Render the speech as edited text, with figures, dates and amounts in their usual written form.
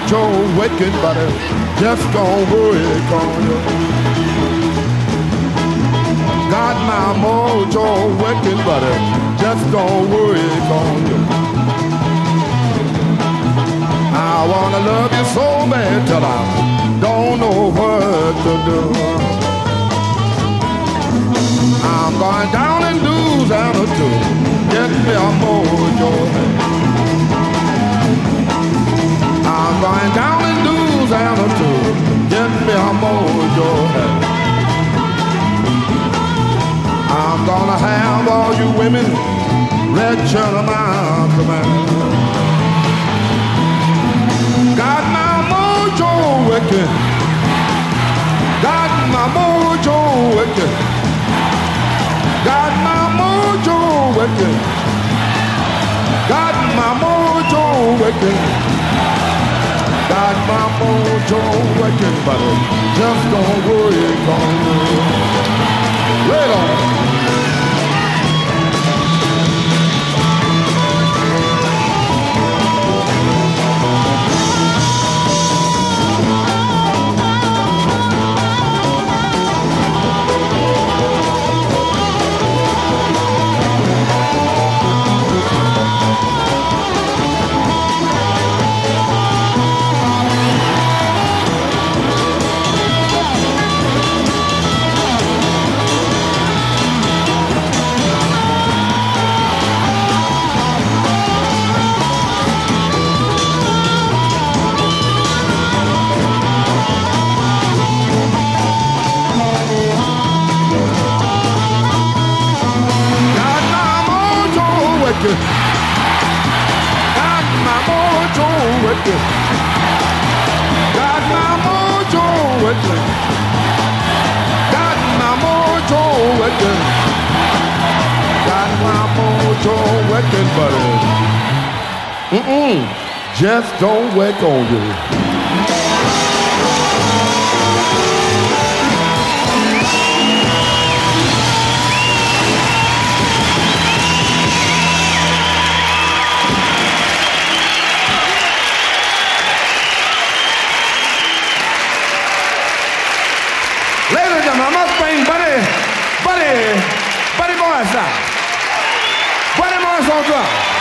mojo working, but it just don't work on you. Got my mojo working, but it just don't work on you. I wanna love you so bad till I don't know what to do. I'm going down in Louisiana to get me a mojo. I'm going down in Louisiana to get me a mojo. I'm gonna have all you women red shirt on my command. Got my mojo working. Got my mojo working. Got my mojo working. Got my mojo working. Got my mojo working, but it just don't work on you. Right on. Got my mojo working. Got my mojo working. Got my mojo working. Got my mojo working, but it just don't work on you. Ladies and gentlemen, I must bring Buddy Morris out. Buddy Morris on drum.